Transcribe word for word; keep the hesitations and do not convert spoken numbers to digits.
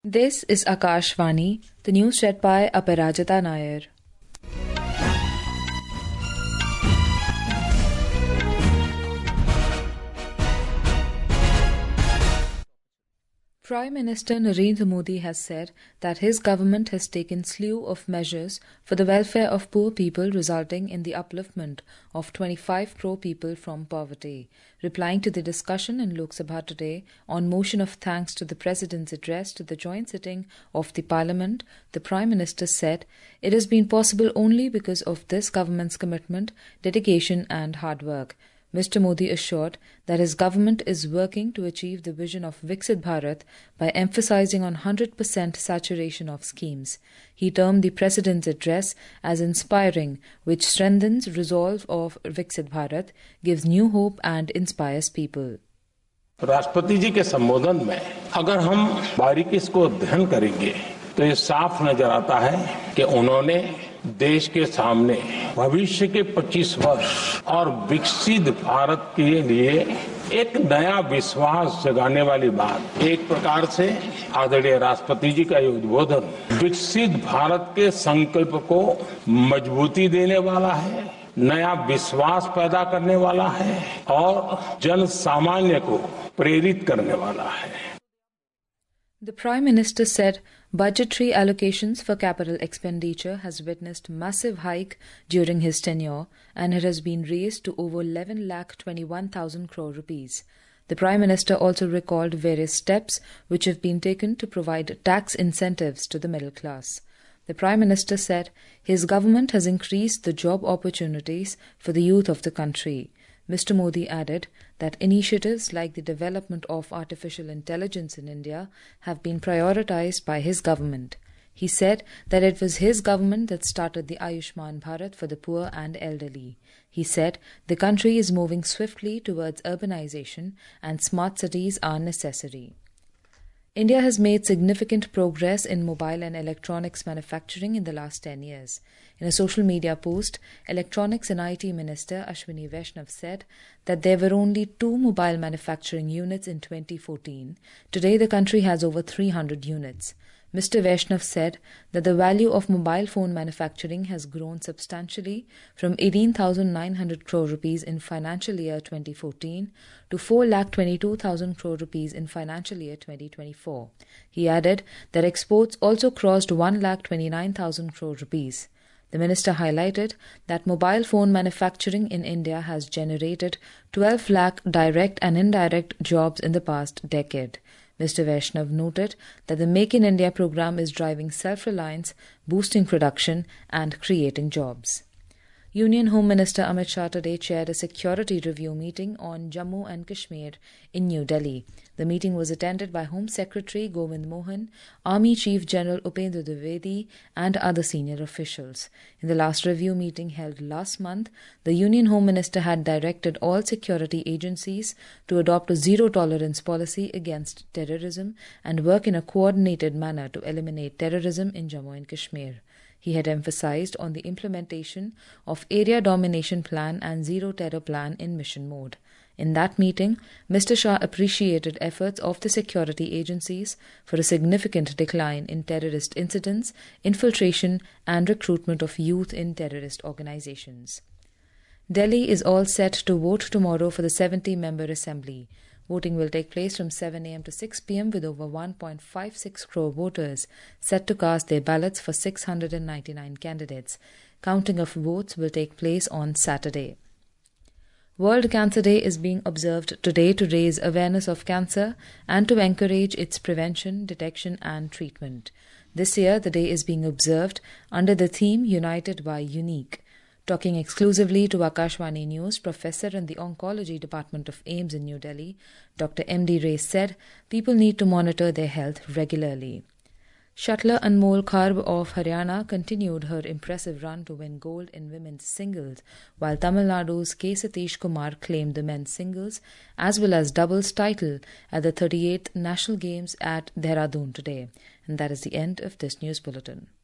This is Akashvani, the news read by Aparajita Nair. Prime Minister Narendra Modi has said that his government has taken slew of measures for the welfare of poor people, resulting in the upliftment of twenty-five crore people from poverty. Replying to the discussion in Lok Sabha today on motion of thanks to the President's address to the joint sitting of the Parliament, the Prime Minister said it has been possible only because of this government's commitment, dedication and hard work. Mister Modi assured that his government is working to achieve the vision of Viksit Bharat by emphasizing on one hundred percent saturation of schemes. He termed the President's address as inspiring, which strengthens resolve of Viksit Bharat, gives new hope and inspires people. राष्ट्रपति जी के संबोधन में अगर हम बारीकी इसको अध्ययन करेंगे तो ये साफ नजर आता है कि उन्होंने देश के सामने भविष्य के पच्चीस वर्ष और विकसित भारत के लिए एक नया विश्वास जगाने वाली बात, एक प्रकार से आदरणीय राष्ट्रपति जी का ये उद्बोधन विकसित भारत के संकल्प को मजबूती देने वाला है, नया विश्वास पैदा करने वाला है और जन सामान्य को प्रेरित करने वाला है. The Prime Minister said budgetary allocations for capital expenditure has witnessed massive hike during his tenure and it has been raised to over eleven lakh twenty-one thousand crore rupees. The Prime Minister also recalled various steps which have been taken to provide tax incentives to the middle class. The Prime Minister said his government has increased the job opportunities for the youth of the country. Mister Modi added that initiatives like the development of artificial intelligence in India have been prioritized by his government. He said that it was his government that started the Ayushman Bharat for the poor and elderly. He said the country is moving swiftly towards urbanization and smart cities are necessary. India has made significant progress in mobile and electronics manufacturing in the last ten years. In a social media post, Electronics and I T Minister Ashwini Vaishnav said that there were only two mobile manufacturing units in twenty fourteen. Today, the country has over three hundred units. Mister Vaishnav said that the value of mobile phone manufacturing has grown substantially from eighteen thousand nine hundred crore rupees in financial year twenty fourteen to four lakh twenty-two thousand crore rupees in financial year twenty twenty-four. He added that exports also crossed one lakh twenty-nine thousand crore rupees. The minister highlighted that mobile phone manufacturing in India has generated twelve lakh direct and indirect jobs in the past decade. Mister Vaishnav noted that the Make in India program is driving self-reliance, boosting production and creating jobs. Union Home Minister Amit Shah today chaired a security review meeting on Jammu and Kashmir in New Delhi. The meeting was attended by Home Secretary Govind Mohan, Army Chief General Upendra Dwivedi and other senior officials. In the last review meeting held last month, the Union Home Minister had directed all security agencies to adopt a zero-tolerance policy against terrorism and work in a coordinated manner to eliminate terrorism in Jammu and Kashmir. He had emphasized on the implementation of Area Domination Plan and Zero Terror Plan in mission mode. In that meeting, Mister Shah appreciated efforts of the security agencies for a significant decline in terrorist incidents, infiltration and recruitment of youth in terrorist organizations. Delhi is all set to vote tomorrow for the seventy-member assembly. Voting will take place from seven a.m. to six p.m. with over one point five six crore voters set to cast their ballots for six hundred ninety-nine candidates. Counting of votes will take place on Saturday. World Cancer Day is being observed today to raise awareness of cancer and to encourage its prevention, detection and treatment. This year, the day is being observed under the theme United by Unique. Talking exclusively to Akashvani News, Professor in the Oncology Department of AIIMS in New Delhi, Doctor M D Ray said people need to monitor their health regularly. Shuttler Anmol Kharb of Haryana continued her impressive run to win gold in women's singles, while Tamil Nadu's K. Satish Kumar claimed the men's singles as well as doubles title at the thirty-eighth National Games at Dehradun today. And that is the end of this news bulletin.